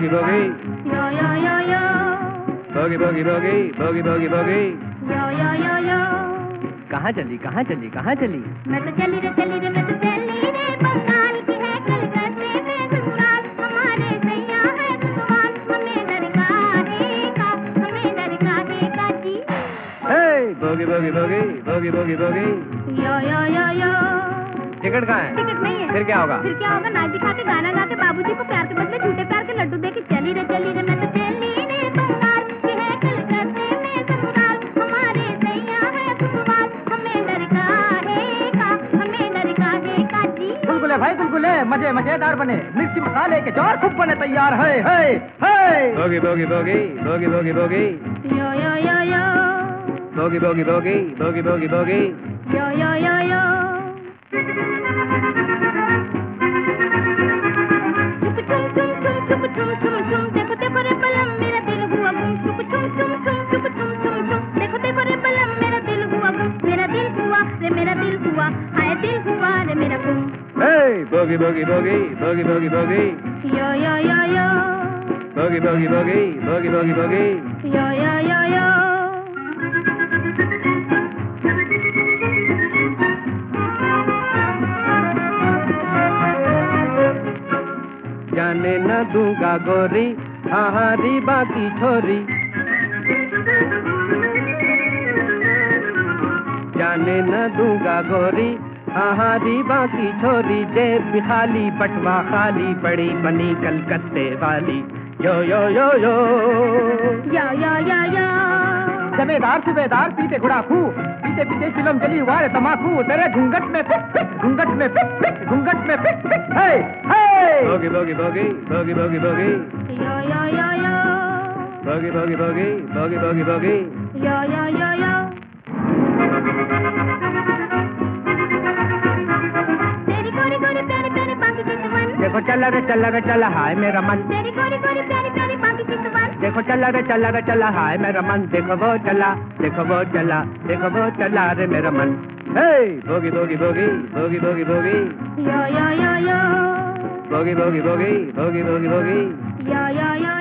boogie boogie. Yo yo yo yo. Boogie boogie boogie, boogie boogie boogie. Yo yo yo yo. कहाँ चली कहाँ चली कहाँ चली? मैं तो चली रे मैं तो चली रे बंगाल की है कलकत्ते में ससुराल हमारे सैया है ससुराल हमें डर काहेगा जी। Hey, boogie boogie boogie, boogie boogie boogie. Yo yo yo yo. Ticket कहाँ है? टिकट नहीं है। फिर क्या होगा? फिर क्या होगा? नाच दिखा के गाना गा के बाबूजी को प्यार के बदले झूठे प्यार के लड्डू दे के चली रे मैं तो चली रे बंगाल की है कलकत्ते में ससुराल हमारे सैया है ससुराल हमें डर काहेगा जी। गुलगुले भाई गुलगुले मजे मजेदार बने मिर्ची मसाले के जोर खूब बने तैयार है। Boogie boogie boogie, boogie boogie boogie. Yo yo yo यो। Boogie boogie boogie, boogie boogie boogie. Yo yo yo यो। देखो देखो रे बलम मेरा दिल हुआ गुम चुप चुम चुम चुम चुप चुम चुम चुम देखो देखो रे बलम मेरा दिल हुआ गुम मेरा दिल हुआ हाय दिल हुआ रे मेरा गुम। Hey, boogie boogie boogie, boogie boogie boogie. Yo yo yo यो। Boogie boogie boogie, boogie boogie boogie. Yo yo yo यो। जाने न दूंगा गोरी हाहारी बाकी छोरी जाने न दूंगा गोरी हाहारी बाकी छोरी जेब भी खाली बटवा खाली बड़ी बनी कलकत्ते वाली यो yo yo yo yo yo yo यो। जमेदार सुबेदार पीते गुड़ाखू पीते पीते चिलम जली वाले तमाकू तेरे घूंघट में फिक फिक घूंघट में फिक फिक घूंघट में फिक फिक हे boogie boogie boogie, boogie boogie boogie. Yo yo yo यो। Boogie boogie boogie, boogie boogie boogie. Yo yo yo यो। तेरी गोरी गोरी प्यारी प्यारी बाकी की जुबान देखो चला रे चला हाय मेरा मन तेरी गोरी गोरी प्यारी प्यारी बाकी की जुबान देखो चला रे चला हाय मेरा मन देखो वो चला रे मेरा मन। Hey, boogie boogie boogie, boogie boogie boogie. Yo yo yo यो। Boogie boogie boogie, boogie boogie boogie. Yo yo यो